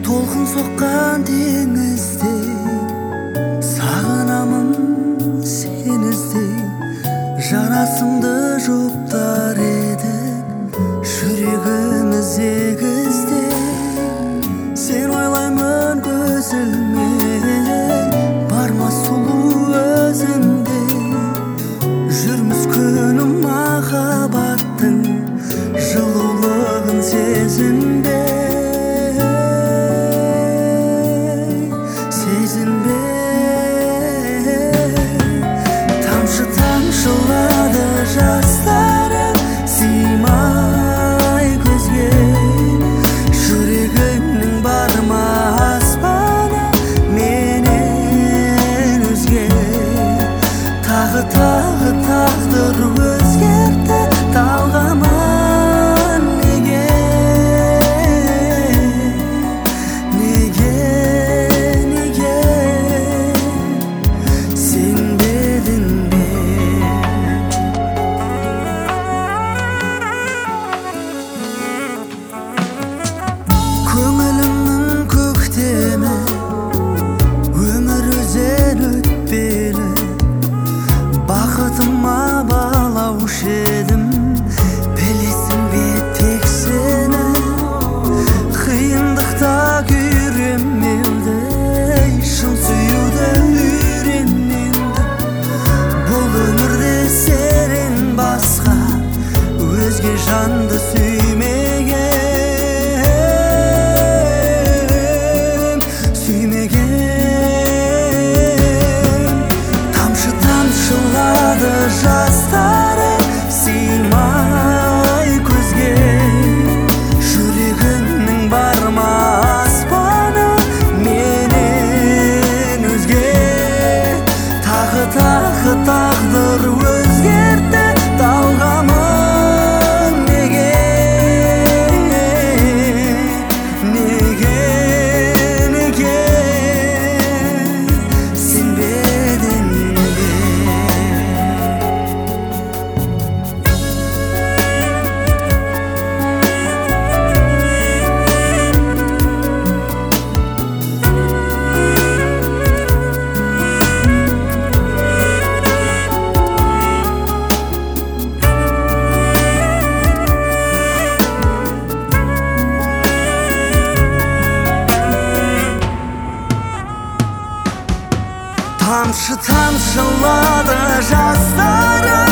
толқын соққан теңіздей сағынамын сені іздей. Жарасымды жұптар едік жүрегіміз егіздей. Сен ойлаймын көз ілмей барма сұлу өзіңдей. Жүрміз күнім махаббаттың жылулығын сезінбей. Тамшы тамшылады жастарым сыймай көзге. Жүрегіңнің бар ма аспаны менен өзге. Тағы тағдыр өзгерді талғамын неге. Сенбедің бе? Көңілімнің көктемі өмір өзен өтпелі. Бақытыма балаушы едім, білесің бе тек сені. Қиындықта күйремеуді, шын сүюді үйренменді. Бұл өмірде сенен басқа өзге жанды сүймеген. Тамшы тамшылады жастарым сыймай көзге. Жүрегіңнің бар ма аспаны менен өзге. Тағы тағдыр өзгерді талғамын неге. Сенбедің бе? Тамшы тамшылады жастарым